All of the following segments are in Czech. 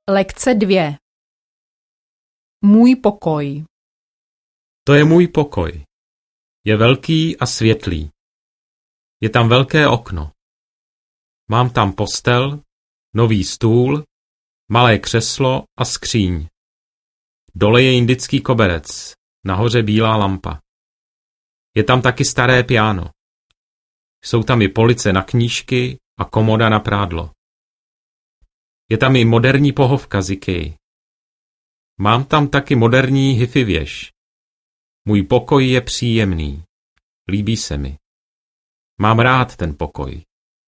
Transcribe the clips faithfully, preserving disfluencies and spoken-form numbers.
Lekce dvě. Můj pokoj. To je můj pokoj. Je velký a světlý. Je tam velké okno. Mám tam postel, nový stůl, malé křeslo a skříň. Dole je indický koberec, nahoře bílá lampa. Je tam taky staré piano. Jsou tam i police na knížky a komoda na prádlo. Je tam i moderní pohovka z IKEA. Mám tam taky moderní hi-fi věž. Můj pokoj je příjemný. Líbí se mi. Mám rád ten pokoj.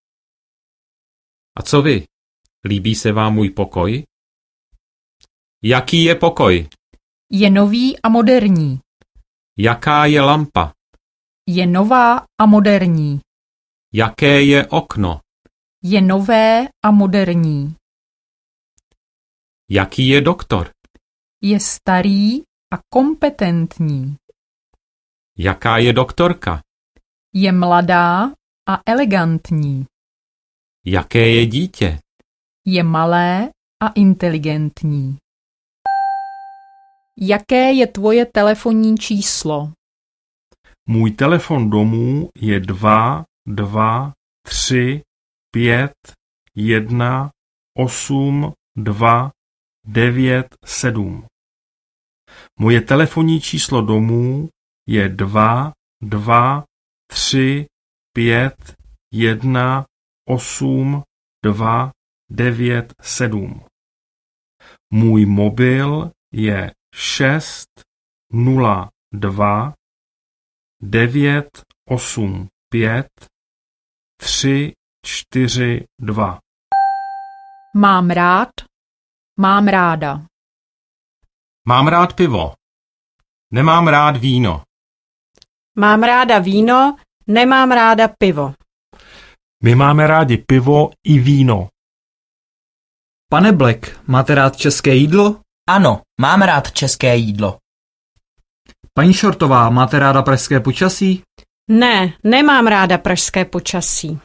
A co vy? Líbí se vám můj pokoj? Jaký je pokoj? Je nový a moderní. Jaká je lampa? Je nová a moderní. Jaké je okno? Je nové a moderní. Jaký je doktor? Je starý a kompetentní. Jaká je doktorka? Je mladá a elegantní. Jaké je dítě? Je malé a inteligentní. Jaké je tvoje telefonní číslo? Můj telefon domů je dva, dva, tři, pět, jedna, osm, dva, devět, sedm. Moje telefonní číslo domů je dva, dva, tři, pět, jedna, osm, dva, devět, sedm. Můj mobil je šest, nula, dva, devět, osm, pět, tři, čtyři, dva. Mám rád, mám ráda. Mám rád pivo. Nemám rád víno. Mám ráda víno, nemám ráda pivo. My máme rádi pivo i víno. Pane Black, máte rád české jídlo? Ano, mám rád české jídlo. Paní Šortová, máte ráda pražské počasí? Ne, nemám ráda pražské počasí.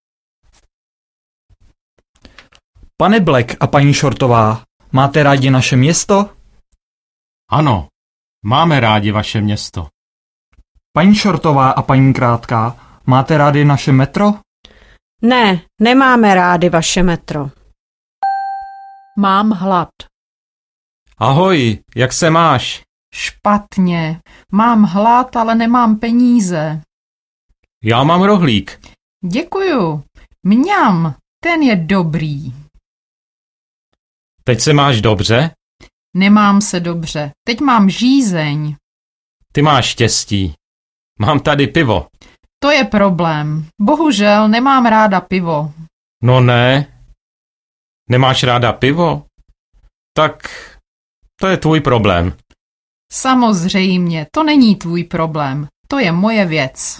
Pane Black a paní Šortová, máte rádi naše město? Ano, máme rádi vaše město. Paní Šortová a paní Krátká, máte rádi naše metro? Ne, nemáme rádi vaše metro. Mám hlad. Ahoj, jak se máš? Špatně. Mám hlad, ale nemám peníze. Já mám rohlík. Děkuju. Mňam, ten je dobrý. Teď se máš dobře? Nemám se dobře. Teď mám žízeň. Ty máš štěstí. Mám tady pivo. To je problém. Bohužel nemám ráda pivo. No ne. Nemáš ráda pivo? Tak to je tvůj problém. Samozřejmě, to není tvůj problém. To je moje věc.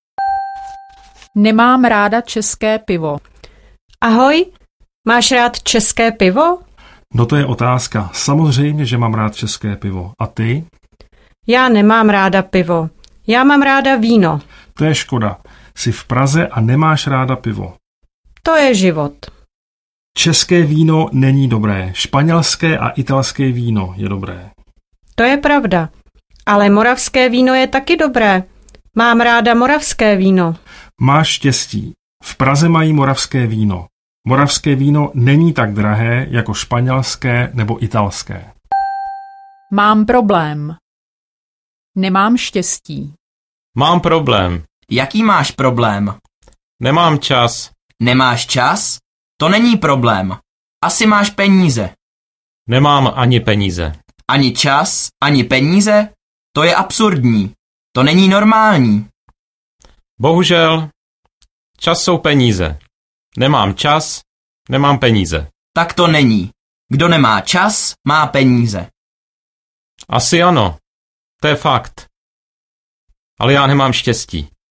Nemám ráda české pivo. Ahoj, máš rád české pivo? No to je otázka. Samozřejmě, že mám rád české pivo. A ty? Já nemám ráda pivo. Já mám ráda víno. To je škoda. Jsi v Praze a nemáš ráda pivo. To je život. České víno není dobré. Španělské a italské víno je dobré. To je pravda. Ale moravské víno je taky dobré. Mám ráda moravské víno. Máš štěstí. V Praze mají moravské víno. Moravské víno není tak drahé jako španělské nebo italské. Mám problém. Nemám štěstí. Mám problém. Jaký máš problém? Nemám čas. Nemáš čas? To není problém. Asi máš peníze. Nemám ani peníze. Ani čas, ani peníze? To je absurdní. To není normální. Bohužel, čas jsou peníze. Nemám čas, nemám peníze. Tak to není. Kdo nemá čas, má peníze. Asi ano, to je fakt. Ale já nemám štěstí.